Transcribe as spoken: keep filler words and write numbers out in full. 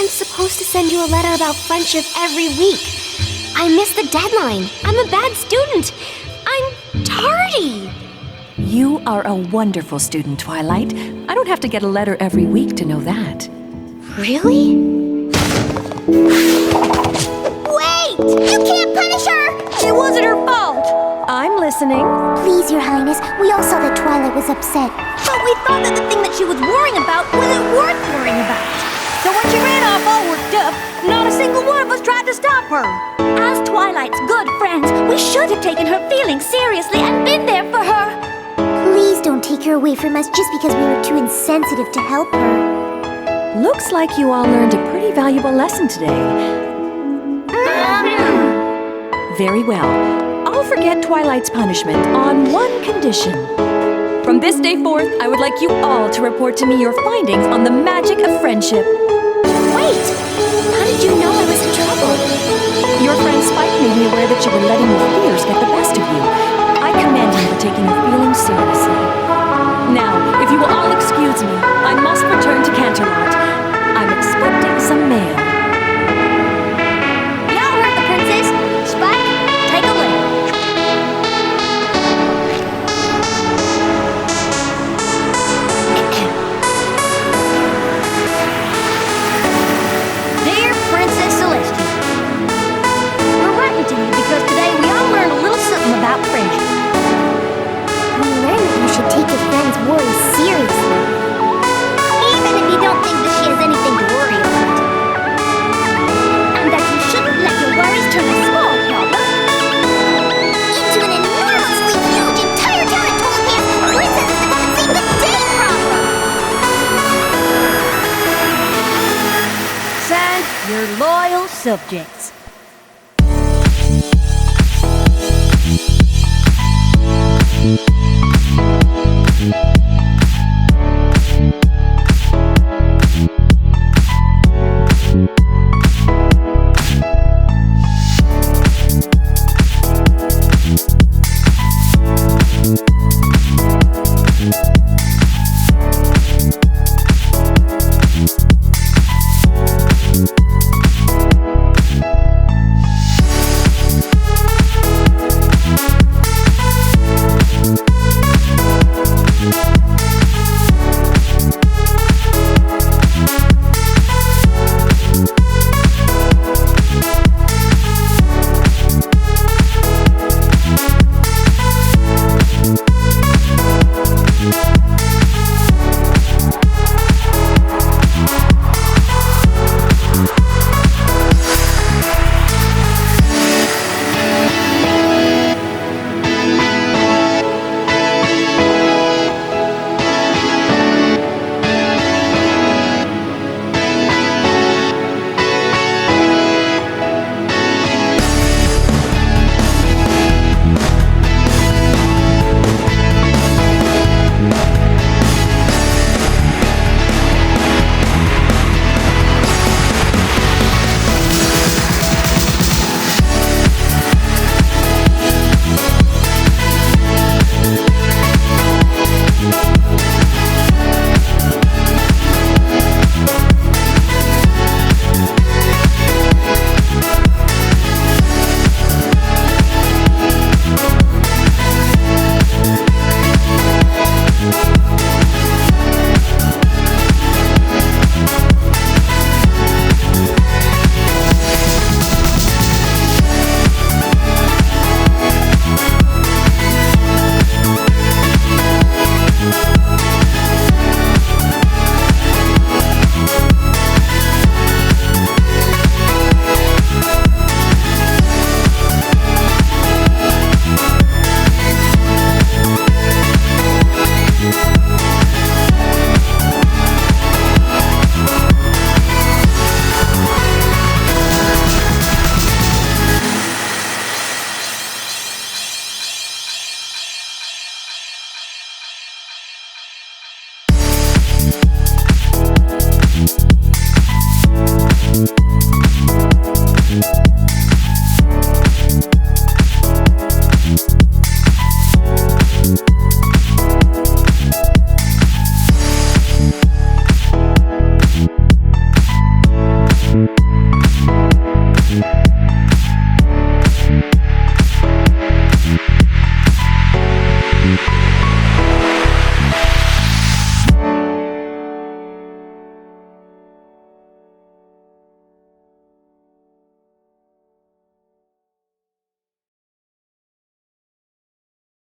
I'm supposed to send you a letter about friendship every week. I missed the deadline. I'm a bad student. I'm tardy. You are a wonderful student, Twilight. I don't have to get a letter every week to know that. Really? Wait! You can't punish her! It wasn't her fault! I'm listening. Please, Your Highness, we all saw that Twilight was upset. But we thought that the thing that she was worrying about wasn't worth worrying about. So when she ran off all worked up, not a single one of us tried to stop her. As Twilight's good friends, we should have taken her feelings seriously and been there for her. Please don't take her away from us just because we were too insensitive to help her. Looks like you all learned a pretty valuable lesson today. Very well. I'll forget Twilight's punishment on one condition. From this day forth, I would like you all to report to me your findings on the magic of friendship. Wait! How did you know I was in trouble? Your friend Spike made me aware that you were letting your fears get the best of you. I commend him for taking your feelings seriously. Now, if you will all excuse me, I must return to Canterlot. I'm expecting some mail. Y'all heard the princess. Spike, take a look. Dear Princess Celestia, we're writing to you because today we all learned a little something about friendship. We learned that you should take your friend's worries seriously, even if you don't think that she has anything to worry about. And that you shouldn't let your worries turn a small problem into an enormously huge entire town of Tolkien's princesses that won't save the day problem. Signed, your loyal subjects.